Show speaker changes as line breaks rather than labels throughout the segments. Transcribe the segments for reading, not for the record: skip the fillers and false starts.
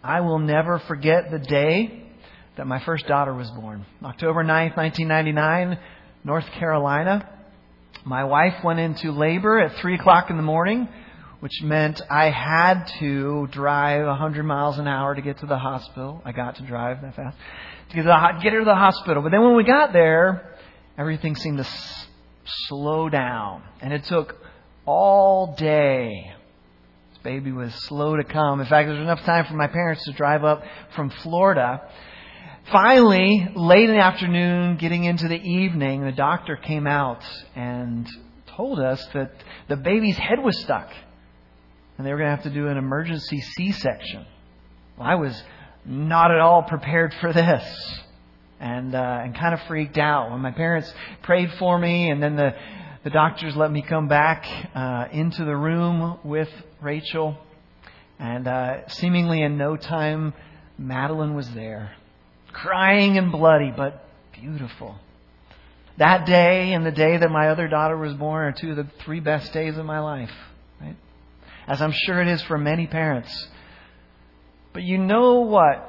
I will never forget the day that my first daughter was born. October 9th, 1999, North Carolina. My wife went into labor at 3 o'clock in the morning, which meant I had to drive 100 miles an hour to get to the hospital. I got to drive that fast to get her to the hospital. But then when we got there, everything seemed to slow down. And it took all day. This baby was slow to come. In fact, there was enough time for my parents to drive up from Florida. Finally, late in the afternoon, getting into the evening, the doctor came out and told us that the baby's head was stuck. And they were going to have to do an emergency C-section. Well, I was not at all prepared for this. And kind of freaked out when my parents prayed for me, and then the doctors let me come back into the room with Rachel. And seemingly in no time, Madeline was there, crying and bloody, but beautiful. That day and the day that my other daughter was born are 2 of the 3 best days of my life, right? As I'm sure it is for many parents. But you know what?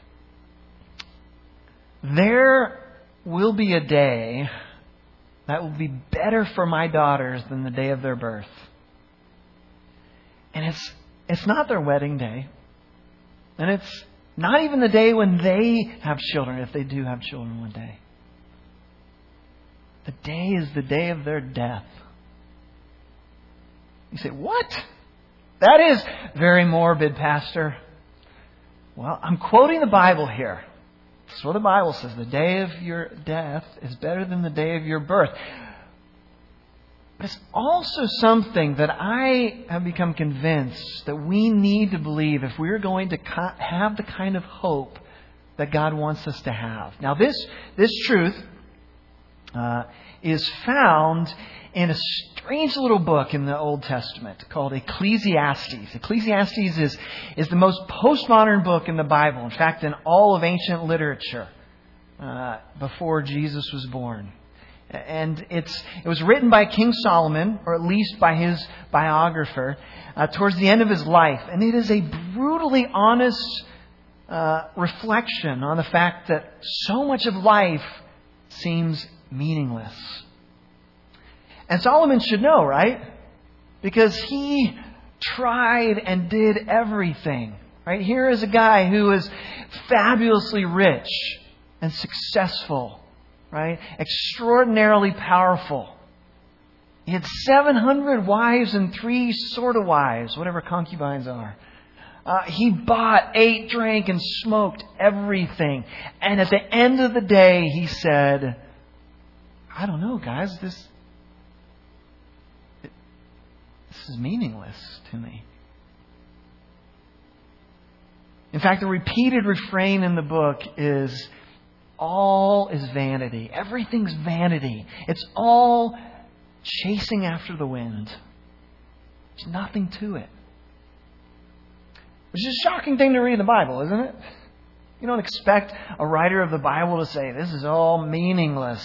There will be a day that will be better for my daughters than the day of their birth. And it's not their wedding day. And it's not even the day when they have children, if they do have children one day. The day is the day of their death. You say, what? That is very morbid, Pastor. Well, I'm quoting the Bible here. That's what the Bible says. The day of your death is better than the day of your birth. But it's also something that I have become convinced that we need to believe if we're going to have the kind of hope that God wants us to have. Now, this truth is found in a strange little book in the Old Testament called Ecclesiastes. Ecclesiastes is the most postmodern book in the Bible. In fact, in all of ancient literature before Jesus was born. And it was written by King Solomon, or at least by his biographer, towards the end of his life. And it is a brutally honest reflection on the fact that so much of life seems meaningless. And Solomon should know, right? Because he tried and did everything. Right? Here is a guy who is fabulously rich and successful. Right? Extraordinarily powerful. He had 700 wives and 3 sort of wives, whatever concubines are. He bought, ate, drank, and smoked everything. And at the end of the day, he said, I don't know, guys, this is meaningless to me. In fact, the repeated refrain in the book is, all is vanity. Everything's vanity. It's all chasing after the wind. There's nothing to it. Which is a shocking thing to read in the Bible, isn't it? You don't expect a writer of the Bible to say, this is all meaningless.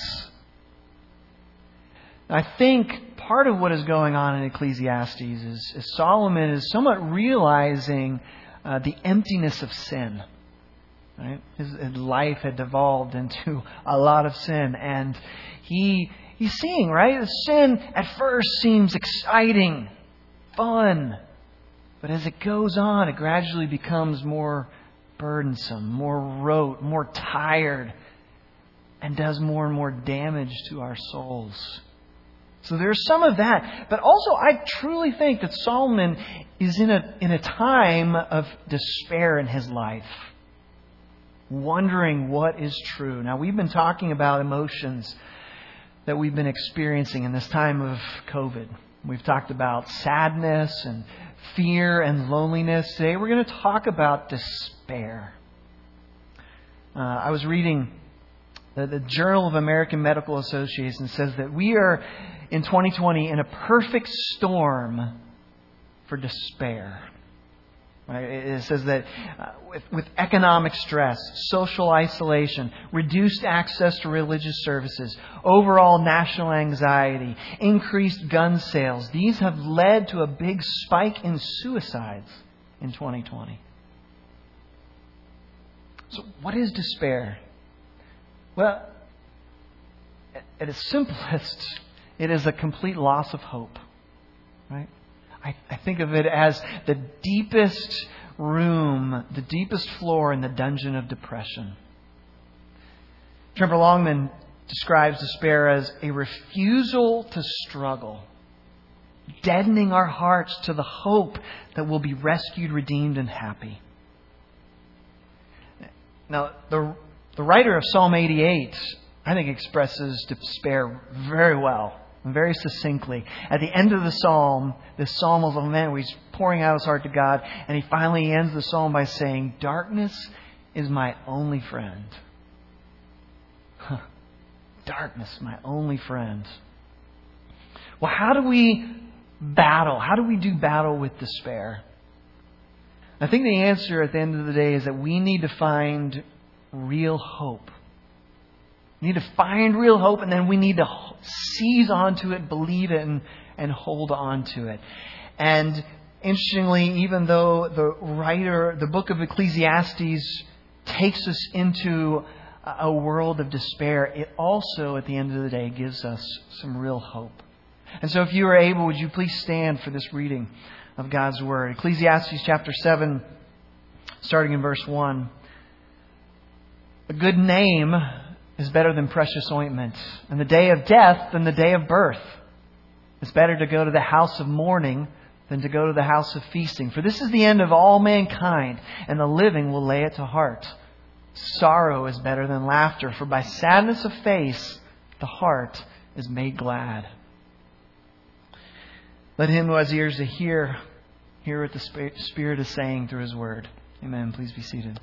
I think part of what is going on in Ecclesiastes is Solomon is somewhat realizing the emptiness of sin. Right? His life had devolved into a lot of sin, and he's seeing, right? The sin at first seems exciting, fun, but as it goes on, it gradually becomes more burdensome, more rote, more tired, and does more and more damage to our souls. So there's some of that. But also, I truly think that Solomon is in a time of despair in his life. Wondering what is true. Now, we've been talking about emotions that we've been experiencing in this time of COVID. We've talked about sadness and fear and loneliness. Today, we're going to talk about despair. I was reading the Journal of American Medical Association says that we are in 2020 in a perfect storm for despair. Right? It says that with economic stress, social isolation, reduced access to religious services, overall national anxiety, increased gun sales, these have led to a big spike in suicides in 2020. So what is despair? Well, at its simplest, it is a complete loss of hope. Right? I think of it as the deepest room, the deepest floor in the dungeon of depression. Trevor Longman describes despair as a refusal to struggle, deadening our hearts to the hope that we'll be rescued, redeemed, and happy. Now, the writer of Psalm 88, I think, expresses despair very well and very succinctly. At the end of the psalm, this psalm of lament, where he's pouring out his heart to God, and he finally ends the psalm by saying, "Darkness is my only friend." Darkness, my only friend. Well, how do we battle? How do we do battle with despair? I think the answer at the end of the day is that we need to find real hope. We need to find real hope, and then we need to seize onto it, believe it, and hold on to it. And interestingly, even though the book of Ecclesiastes takes us into a world of despair, it also, at the end of the day, gives us some real hope. And so if you are able, would you please stand for this reading of God's Word? Ecclesiastes chapter 7, starting in verse 1. "A good name is better than precious ointment, and the day of death than the day of birth. It's better to go to the house of mourning than to go to the house of feasting. For this is the end of all mankind, and the living will lay it to heart. Sorrow is better than laughter, for by sadness of face the heart is made glad." Let him who has ears to hear what the Spirit is saying through His Word. Amen. Please be seated.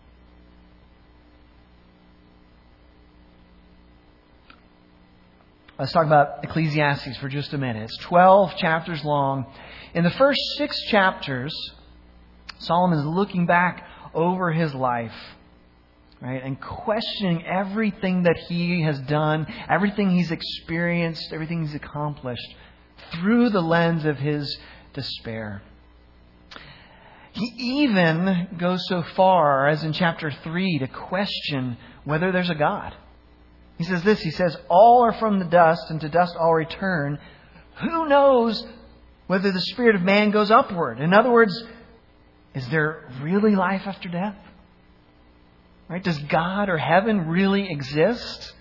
Let's talk about Ecclesiastes for just a minute. It's 12 chapters long. In the first 6 chapters, Solomon is looking back over his life, right, and questioning everything that he has done, everything he's experienced, everything he's accomplished, through the lens of his despair. He even goes so far as in chapter 3 to question whether there's a God. He says this, he says, "All are from the dust, and to dust all return. Who knows whether the spirit of man goes upward?" In other words, is there really life after death? Right? Does God or heaven really exist?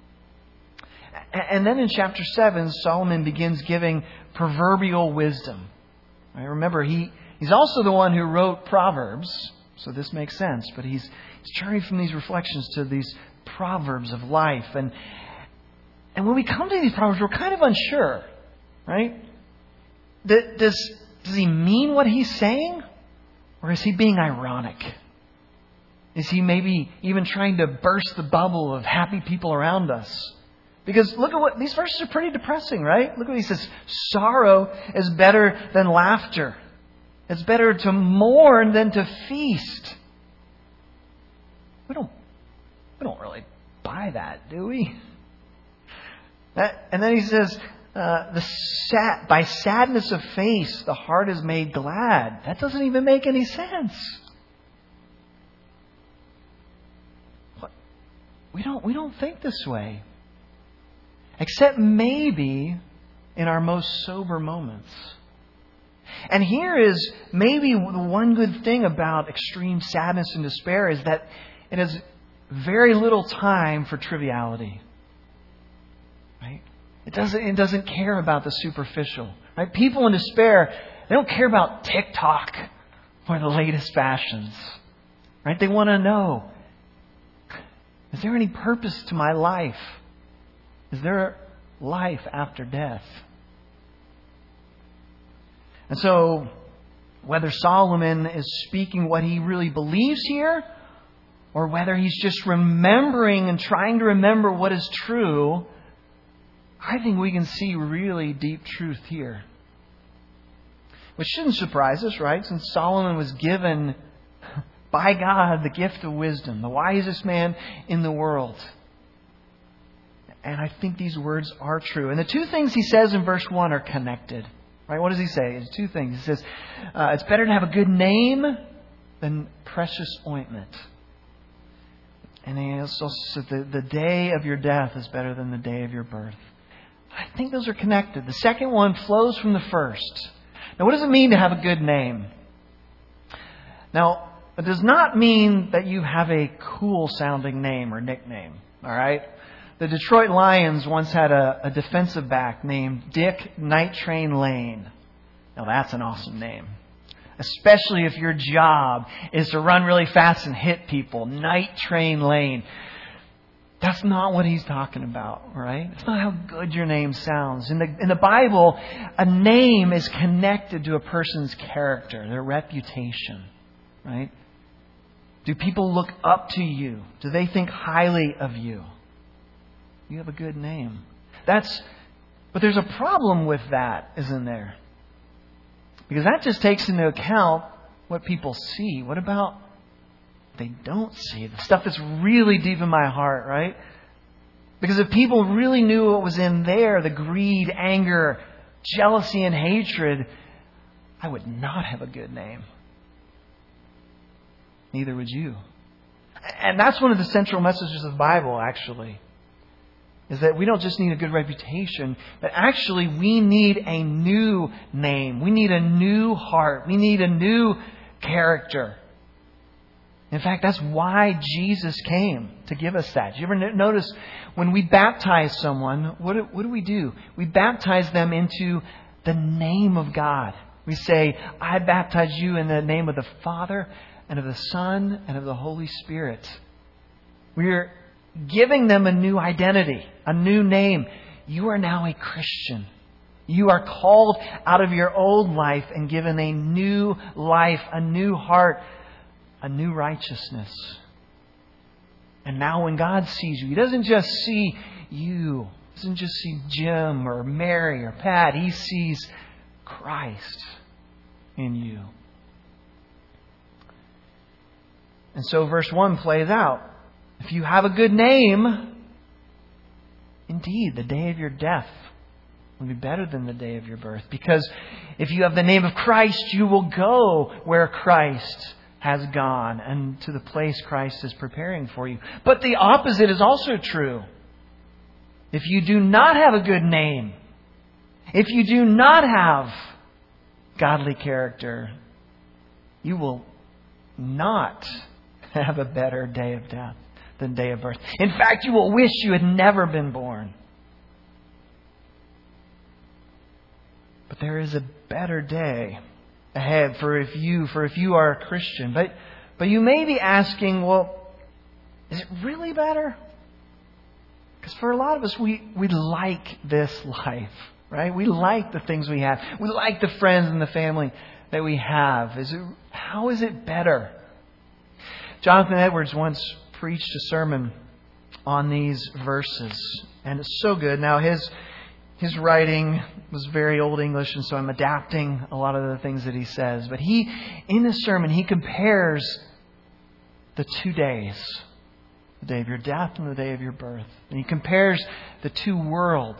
And then in chapter 7, Solomon begins giving proverbial wisdom. Right? Remember, he's also the one who wrote Proverbs, so this makes sense. But he's turning from these reflections to these proverbs of life. And when we come to these proverbs, we're kind of unsure, right? Does he mean what he's saying? Or is he being ironic? Is he maybe even trying to burst the bubble of happy people around us? Because look at what these verses are pretty depressing, right? Look what he says. Sorrow is better than laughter. It's better to mourn than to feast. We don't really buy that, do we? And then he says, by sadness of face, the heart is made glad. That doesn't even make any sense. We don't think this way. Except maybe in our most sober moments. And here is maybe the one good thing about extreme sadness and despair is that it has very little time for triviality. Right? It doesn't care about the superficial. Right? People in despair, they don't care about TikTok or the latest fashions. Right? They want to know, is there any purpose to my life? Is there life after death? And so, whether Solomon is speaking what he really believes here, or whether he's just remembering and trying to remember what is true, I think we can see really deep truth here. Which shouldn't surprise us, right? Since Solomon was given by God the gift of wisdom, the wisest man in the world. And I think these words are true. And the two things he says in verse 1 are connected. Right? What does he say? It's two things. He says, it's better to have a good name than precious ointment. And he also said the day of your death is better than the day of your birth. I think those are connected. The second one flows from the first. Now, what does it mean to have a good name? Now, it does not mean that you have a cool sounding name or nickname. All right? The Detroit Lions once had a defensive back named Dick Night Train Lane. Now, that's an awesome name. Especially if your job is to run really fast and hit people. Night Train Lane. That's not what he's talking about, right? It's not how good your name sounds. In the Bible, a name is connected to a person's character, their reputation, right? Do people look up to you? Do they think highly of you? You have a good name. But there's a problem with that, isn't there? Because that just takes into account what people see. What about what they don't see? The stuff that's really deep in my heart, right? Because if people really knew what was in there, the greed, anger, jealousy, and hatred, I would not have a good name. Neither would you. And that's one of the central messages of the Bible, actually. Is that we don't just need a good reputation, but actually we need a new name. We need a new heart. We need a new character. In fact, that's why Jesus came, to give us that. Do you ever notice when we baptize someone, what do we do? We baptize them into the name of God. We say, I baptize you in the name of the Father and of the Son and of the Holy Spirit. We're giving them a new identity, a new name. You are now a Christian. You are called out of your old life and given a new life, a new heart, a new righteousness. And now when God sees you, He doesn't just see you. He doesn't just see Jim or Mary or Pat. He sees Christ in you. And so verse 1 plays out. If you have a good name, indeed, the day of your death will be better than the day of your birth. Because if you have the name of Christ, you will go where Christ has gone and to the place Christ is preparing for you. But the opposite is also true. If you do not have a good name, if you do not have godly character, you will not have a better day of death than day of birth. In fact, you will wish you had never been born. But there is a better day ahead for if you are a Christian. But you may be asking, well, is it really better? Because for a lot of us, we like this life, right? We like the things we have. We like the friends and the family that we have. How is it better? Jonathan Edwards once preached a sermon on these verses, and it's so good. Now his writing was very Old English, and so I'm adapting a lot of the things that he says. But in this sermon, he compares the 2 days, the day of your death and the day of your birth, and he compares the two worlds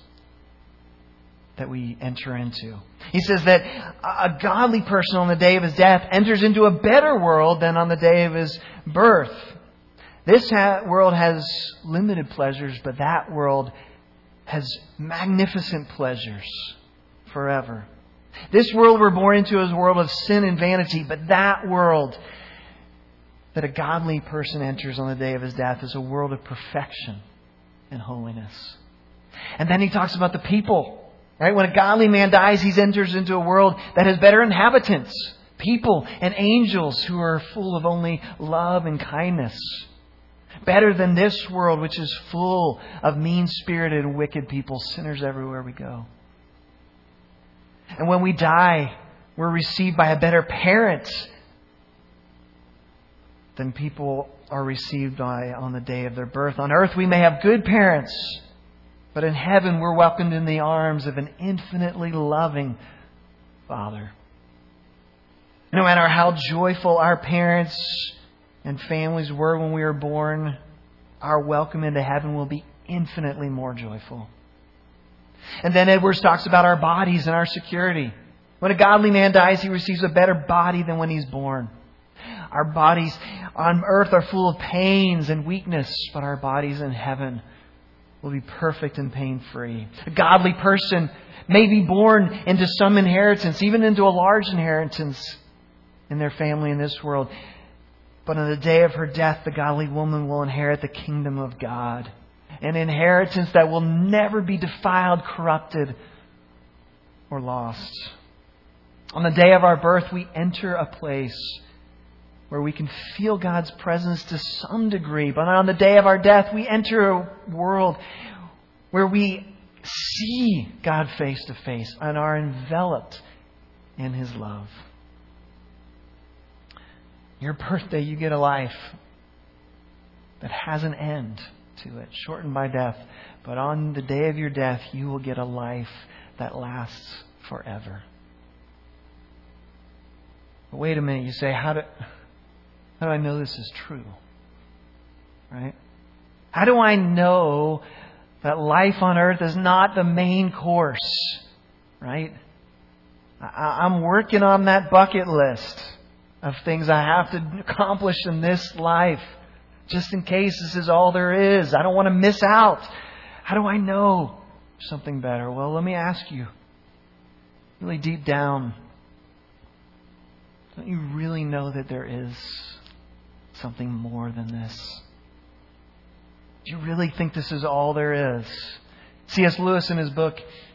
that we enter into. He says that a godly person on the day of his death enters into a better world than on the day of his birth. This world has limited pleasures, but that world has magnificent pleasures forever. This world we're born into is a world of sin and vanity, but that world that a godly person enters on the day of his death is a world of perfection and holiness. And then he talks about the people. Right? When a godly man dies, he enters into a world that has better inhabitants, people and angels who are full of only love and kindness. Better than this world, which is full of mean-spirited, wicked people, sinners everywhere we go. And when we die, we're received by a better parent than people are received by on the day of their birth. On earth, we may have good parents, but in heaven, we're welcomed in the arms of an infinitely loving Father. No matter how joyful our parents and families were when we were born, our welcome into heaven will be infinitely more joyful. And then Edwards talks about our bodies and our security. When a godly man dies, he receives a better body than when he's born. Our bodies on earth are full of pains and weakness, but our bodies in heaven will be perfect and pain-free. A godly person may be born into some inheritance, even into a large inheritance in their family in this world. But on the day of her death, the godly woman will inherit the kingdom of God. An inheritance that will never be defiled, corrupted, or lost. On the day of our birth, we enter a place where we can feel God's presence to some degree. But on the day of our death, we enter a world where we see God face to face and are enveloped in His love. Your birthday, you get a life that has an end to it, shortened by death. But on the day of your death, you will get a life that lasts forever. But wait a minute, you say, how do I know this is true? Right? How do I know that life on earth is not the main course? Right? I'm working on that bucket list of things I have to accomplish in this life, just in case this is all there is. I don't want to miss out. How do I know something better? Well, let me ask you, really deep down, don't you really know that there is something more than this? Do you really think this is all there is? C.S. Lewis in his book,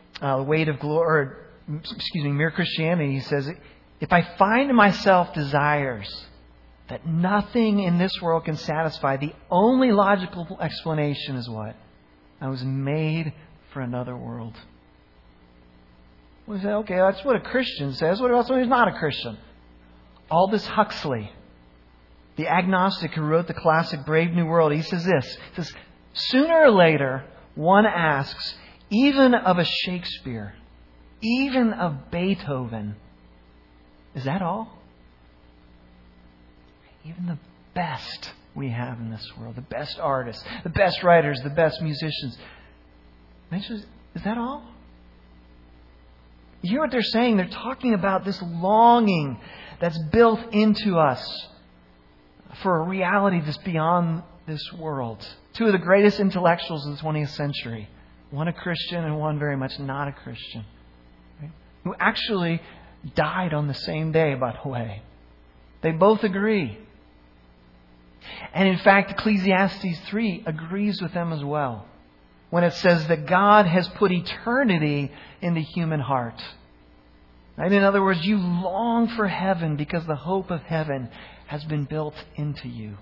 Mere Christianity, he says, if I find in myself desires that nothing in this world can satisfy, the only logical explanation is what? I was made for another world. We say, okay, that's what a Christian says. What about someone who's not a Christian? Aldous Huxley, the agnostic who wrote the classic Brave New World, he says this. He says, sooner or later, one asks, even of a Shakespeare, even of Beethoven, is that all? Even the best we have in this world, the best artists, the best writers, the best musicians, is that all? You hear what they're saying? They're talking about this longing that's built into us for a reality that's beyond this world. Two of the greatest intellectuals of the 20th century, one a Christian and one very much not a Christian, right? Who actually died on the same day, by the way. They both agree. And in fact, Ecclesiastes 3 agrees with them as well, when it says that God has put eternity in the human heart. Right? In other words, you long for heaven because the hope of heaven has been built into you.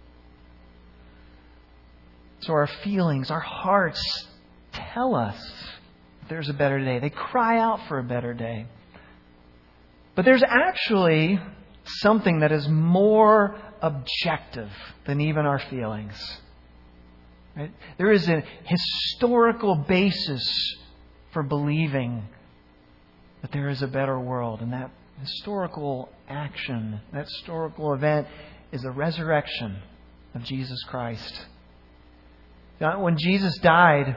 So our feelings, our hearts tell us there's a better day. They cry out for a better day. But there's actually something that is more objective than even our feelings. Right? There is a historical basis for believing that there is a better world. And that historical action, that historical event, is the resurrection of Jesus Christ. Now, when Jesus died,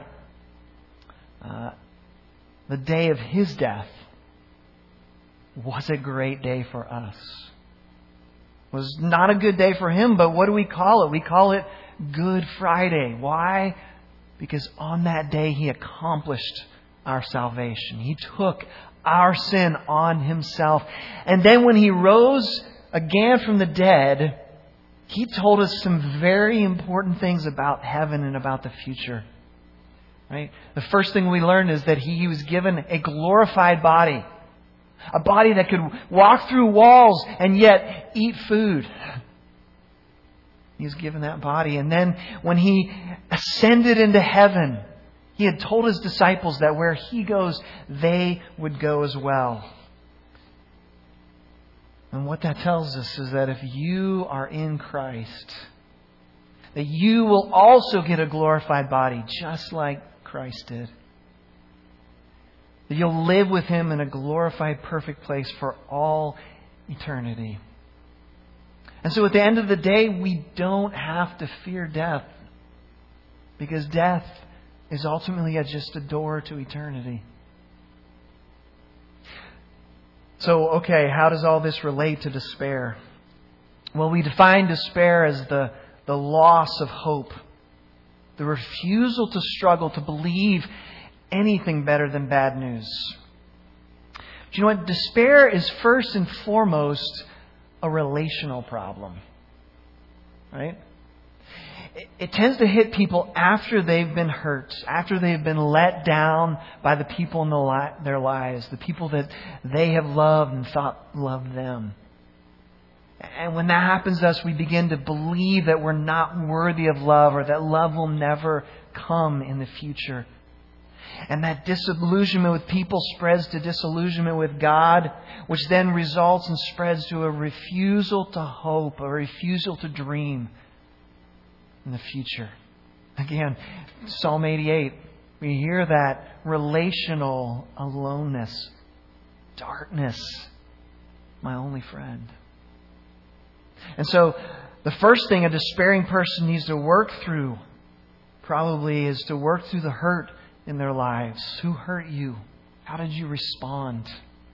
the day of His death was a great day for us. It was not a good day for Him, but what do we call it? We call it Good Friday. Why? Because on that day He accomplished our salvation. He took our sin on Himself. And then when He rose again from the dead, He told us some very important things about heaven and about the future. Right? The first thing we learned is that He was given a glorified body. A body that could walk through walls and yet eat food. He was given that body. And then when He ascended into heaven, He had told His disciples that where He goes, they would go as well. And what that tells us is that if you are in Christ, that you will also get a glorified body, just like Christ did. That you'll live with Him in a glorified, perfect place for all eternity. And so at the end of the day, we don't have to fear death. Because death is ultimately just a door to eternity. So, okay, how does all this relate to despair? Well, we define despair as the loss of hope, the refusal to struggle, to believe anything better than bad news. But you know what? Despair is first and foremost a relational problem. Right? It tends to hit people after they've been hurt, after they've been let down by the people in their lives, the people that they have loved and thought loved them. And when that happens to us, we begin to believe that we're not worthy of love, or that love will never come in the future. And that disillusionment with people spreads to disillusionment with God, which then results and spreads to a refusal to hope, a refusal to dream in the future. Again, Psalm 88, we hear that relational aloneness, darkness, my only friend. And so the first thing a despairing person needs to work through probably is to work through the hurt in their lives. Who hurt you? How did you respond?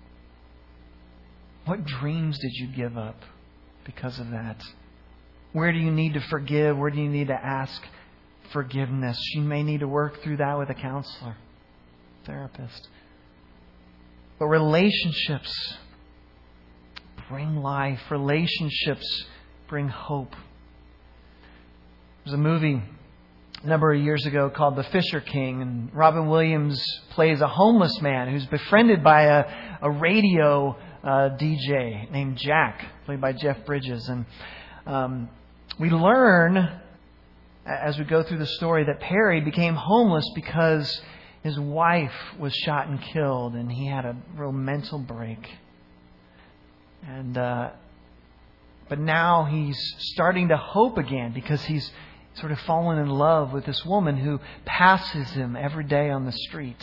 What dreams did you give up because of that? Where do you need to forgive? Where do you need to ask forgiveness? You may need to work through that with a counselor, therapist. But relationships bring life. Relationships bring hope. There's a movie a number of years ago called The Fisher King, and Robin Williams plays a homeless man who's befriended by a radio DJ named Jack, played by Jeff Bridges. And we learn as we go through the story that Perry became homeless because his wife was shot and killed, and he had a real mental break. And but now he's starting to hope again because he's sort of fallen in love with this woman who passes him every day on the street.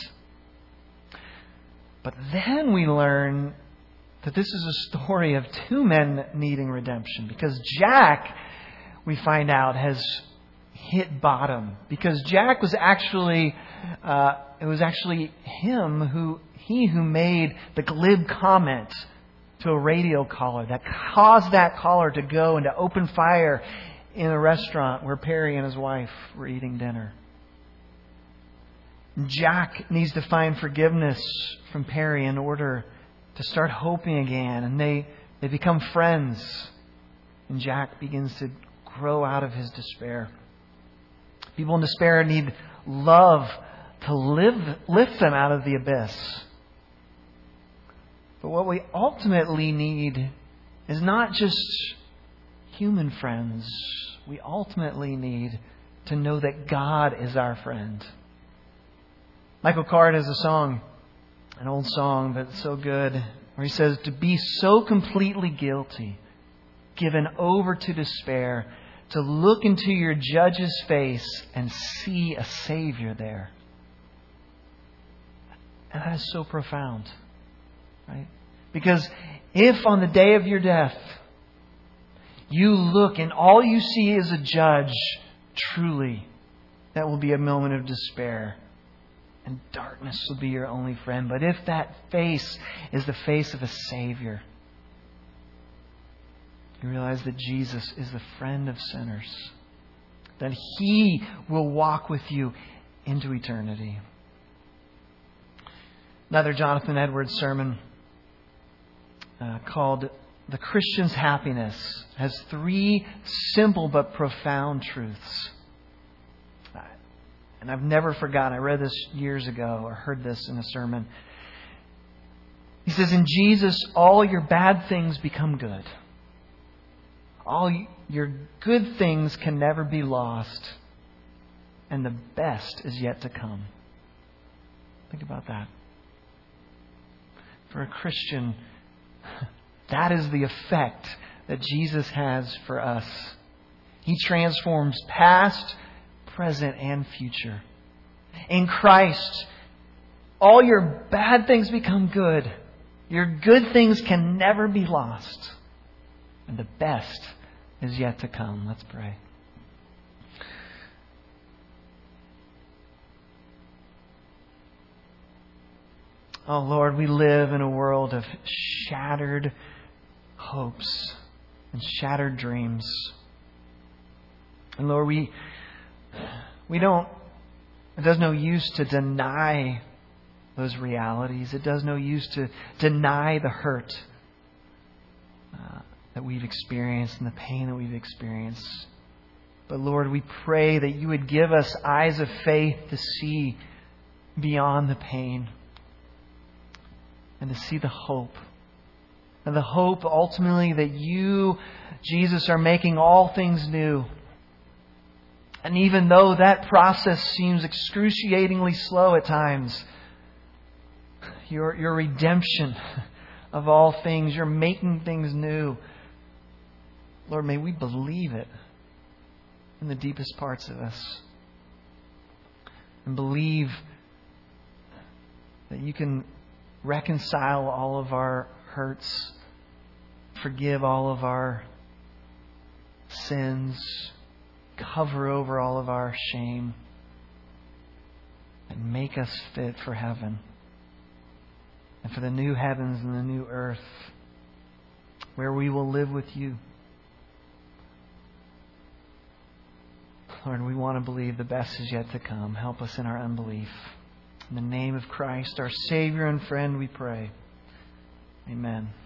But then we learn that this is a story of two men needing redemption, because Jack, we find out, has hit bottom. Because Jack was actually, it was actually him who made the glib comment to a radio caller that caused that caller to go and to open fire in a restaurant where Perry and his wife were eating dinner. Jack needs to find forgiveness from Perry in order to start hoping again. And they become friends. And Jack begins to grow out of his despair. People in despair need love to lift them out of the abyss. But what we ultimately need is not just human friends. We ultimately need to know that God is our friend. Michael Card has a song, an old song, but it's so good, where he says, to be so completely guilty, given over to despair, to look into your judge's face and see a Savior there. And that is so profound, right? Because if on the day of your death, you look and all you see is a judge, truly, that will be a moment of despair. And darkness will be your only friend. But if that face is the face of a Savior, you realize that Jesus is the friend of sinners. That He will walk with you into eternity. Another Jonathan Edwards sermon called The Christian's Happiness has three simple but profound truths. And I've never forgotten. I read this years ago or heard this in a sermon. He says, in Jesus, all your bad things become good. All your good things can never be lost. And the best is yet to come. Think about that. For a Christian, that is the effect that Jesus has for us. He transforms past, present, and future. In Christ, all your bad things become good. Your good things can never be lost. And the best is yet to come. Let's pray. Oh Lord, we live in a world of shattered hopes. and shattered dreams. And Lord, we don't, it does no use to deny those realities. It does no use to deny the hurt that we've experienced and the pain that we've experienced. But Lord, we pray that you would give us eyes of faith to see beyond the pain and to see the hope. And the hope ultimately that you, Jesus, are making all things new. And even though that process seems excruciatingly slow at times, your redemption of all things, you're making things new. Lord, may we believe it in the deepest parts of us. And believe that you can reconcile all of our hurts, forgive all of our sins, cover over all of our shame, and make us fit for heaven and for the new heavens and the new earth where we will live with you. Lord, we want to believe the best is yet to come. Help us in our unbelief. In the name of Christ, our Savior and friend, we pray. Amen.